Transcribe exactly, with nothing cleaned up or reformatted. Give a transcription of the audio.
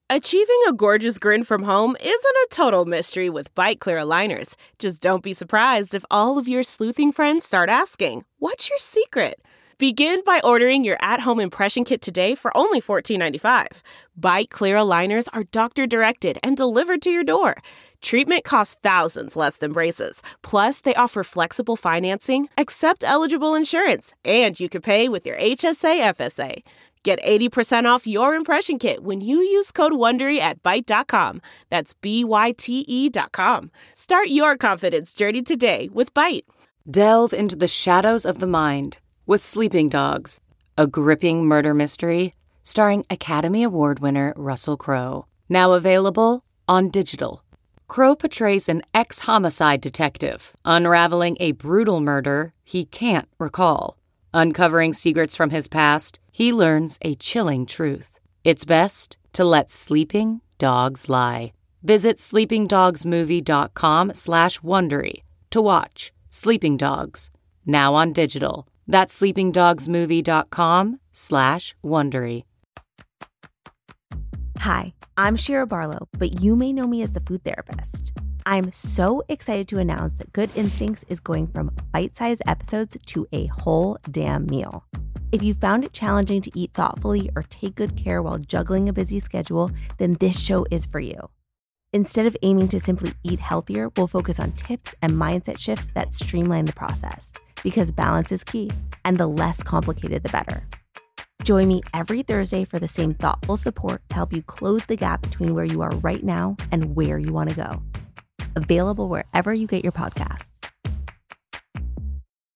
Achieving a gorgeous grin from home isn't a total mystery with Byte Clear aligners. Just don't be surprised if all of your sleuthing friends start asking, "What's your secret?" Begin by ordering your at-home impression kit today for only fourteen ninety-five. Byte Clear aligners are doctor-directed and delivered to your door. Treatment costs thousands less than braces. Plus, they offer flexible financing, accept eligible insurance, and you can pay with your H S A F S A. Get eighty percent off your impression kit when you use code WONDERY at Byte dot com. That's B Y T E dot com. Start your confidence journey today with Byte. Delve into the shadows of the mind with Sleeping Dogs, a gripping murder mystery starring Academy Award winner Russell Crowe. Now available on digital. Crowe portrays an ex-homicide detective unraveling a brutal murder he can't recall. Uncovering secrets from his past, he learns a chilling truth. It's best to let sleeping dogs lie. Visit sleepingdogsmovie.com slash Wondery to watch Sleeping Dogs, now on digital. That's sleepingdogsmovie.com slash Wondery. Hi, I'm Shira Barlow, but you may know me as the food therapist. I'm so excited to announce that Good Instincts is going from bite-sized episodes to a whole damn meal. If you found it challenging to eat thoughtfully or take good care while juggling a busy schedule, then this show is for you. Instead of aiming to simply eat healthier, we'll focus on tips and mindset shifts that streamline the process. Because balance is key, and the less complicated, the better. Join me every Thursday for the same thoughtful support to help you close the gap between where you are right now and where you want to go. Available wherever you get your podcasts.